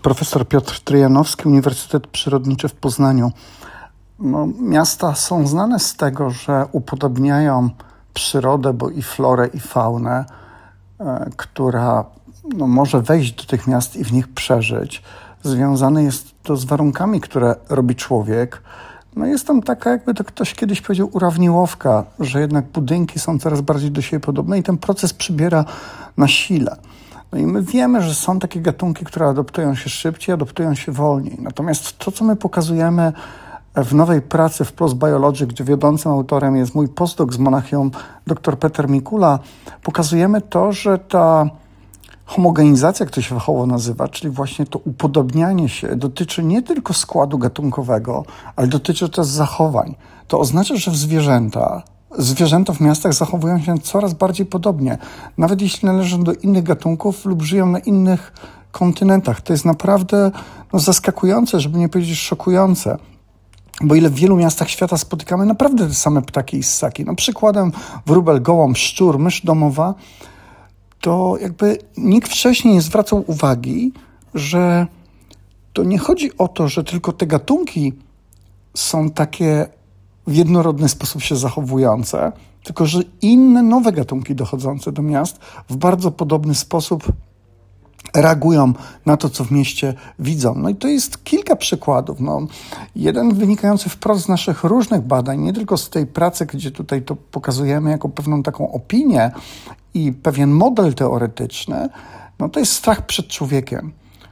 Profesor Piotr Tryjanowski, Uniwersytet Przyrodniczy w Poznaniu. Miasta są znane z tego, że upodobniają przyrodę, bo i florę, i faunę, która może wejść do tych miast i w nich przeżyć. Związane jest to z warunkami, które robi człowiek. Jest tam taka, jakby to ktoś kiedyś powiedział, urawniłowka, że jednak budynki są coraz bardziej do siebie podobne i ten proces przybiera na sile. I my wiemy, że są takie gatunki, które adaptują się szybciej, adaptują się wolniej. Natomiast to, co my pokazujemy w nowej pracy w PLOS Biology, gdzie wiodącym autorem jest mój postdoc z Monachium, dr Peter Mikula, pokazujemy to, że ta homogenizacja, jak to się fachowo nazywa, czyli właśnie to upodobnianie się, dotyczy nie tylko składu gatunkowego, ale dotyczy też zachowań. To oznacza, że zwierzęta w miastach zachowują się coraz bardziej podobnie, nawet jeśli należą do innych gatunków lub żyją na innych kontynentach. To jest naprawdę zaskakujące, żeby nie powiedzieć szokujące. Bo ile w wielu miastach świata spotykamy naprawdę te same ptaki i ssaki. Przykładem wróbel, gołąb, szczur, mysz domowa, to jakby nikt wcześniej nie zwracał uwagi, że to nie chodzi o to, że tylko te gatunki są takie w jednorodny sposób się zachowujące, tylko że inne, nowe gatunki dochodzące do miast w bardzo podobny sposób reagują na to, co w mieście widzą. I to jest kilka przykładów. Jeden wynikający wprost z naszych różnych badań, nie tylko z tej pracy, gdzie tutaj to pokazujemy jako pewną taką opinię i pewien model teoretyczny, to jest strach przed człowiekiem.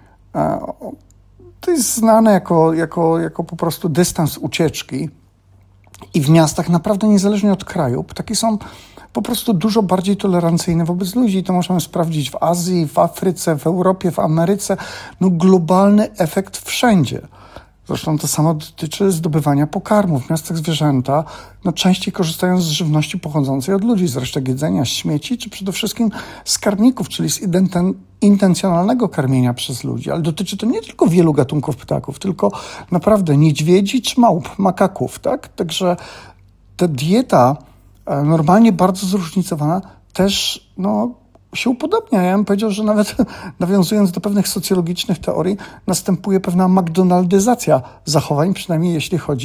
To jest znane jako po prostu dystans ucieczki. I w miastach, naprawdę niezależnie od kraju, ptaki są po prostu dużo bardziej tolerancyjne wobec ludzi. I to możemy sprawdzić w Azji, w Afryce, w Europie, w Ameryce. Globalny efekt wszędzie. Zresztą to samo dotyczy zdobywania pokarmu. W miastach zwierzęta częściej korzystają z żywności pochodzącej od ludzi, z resztek jedzenia, z śmieci, czy przede wszystkim z karmników, czyli z intencjonalnego karmienia przez ludzi. Ale dotyczy to nie tylko wielu gatunków ptaków, tylko naprawdę niedźwiedzi czy małp, makaków. Tak? Także ta dieta normalnie bardzo zróżnicowana też się upodobnia. Ja bym powiedział, że nawet nawiązując do pewnych socjologicznych teorii, następuje pewna McDonaldyzacja zachowań, przynajmniej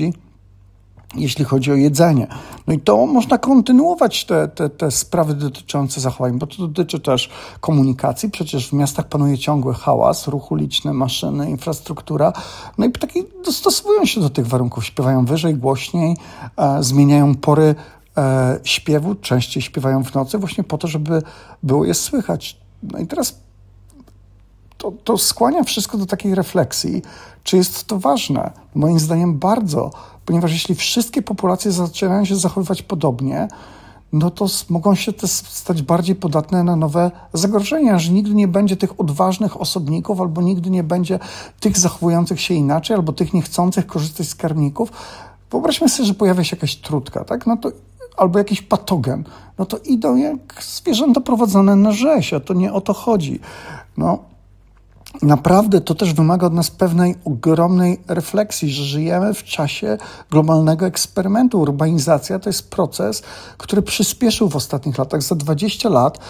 jeśli chodzi o jedzenie. I to można kontynuować te sprawy dotyczące zachowań, bo to dotyczy też komunikacji. Przecież w miastach panuje ciągły hałas, ruch uliczny, maszyny, infrastruktura. I ptaki dostosowują się do tych warunków. Śpiewają wyżej, głośniej, zmieniają pory śpiewu, częściej śpiewają w nocy właśnie po to, żeby było je słychać. I teraz to skłania wszystko do takiej refleksji, czy jest to ważne. Moim zdaniem bardzo, ponieważ jeśli wszystkie populacje zaczynają się zachowywać podobnie, to mogą się też stać bardziej podatne na nowe zagrożenia, że nigdy nie będzie tych odważnych osobników, albo nigdy nie będzie tych zachowujących się inaczej, albo tych niechcących korzystać z karmników. Wyobraźmy sobie, że pojawia się jakaś trutka, tak? Albo jakiś patogen, to idą jak zwierzęta prowadzone na rzeź, a to nie o to chodzi. Naprawdę to też wymaga od nas pewnej ogromnej refleksji, że żyjemy w czasie globalnego eksperymentu. Urbanizacja to jest proces, który przyspieszył w ostatnich latach. Za 20 lat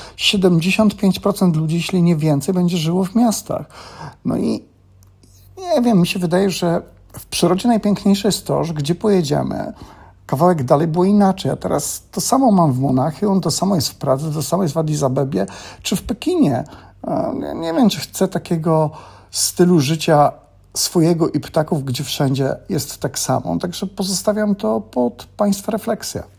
75% ludzi, jeśli nie więcej, będzie żyło w miastach. I nie wiem, mi się wydaje, że w przyrodzie najpiękniejsze jest to, że gdzie pojedziemy, kawałek dalej było inaczej, a teraz to samo mam w Monachium, to samo jest w Pradze, to samo jest w Addis Abebie, czy w Pekinie. Nie wiem, czy chcę takiego stylu życia swojego i ptaków, gdzie wszędzie jest tak samo. Także pozostawiam to pod Państwa refleksję.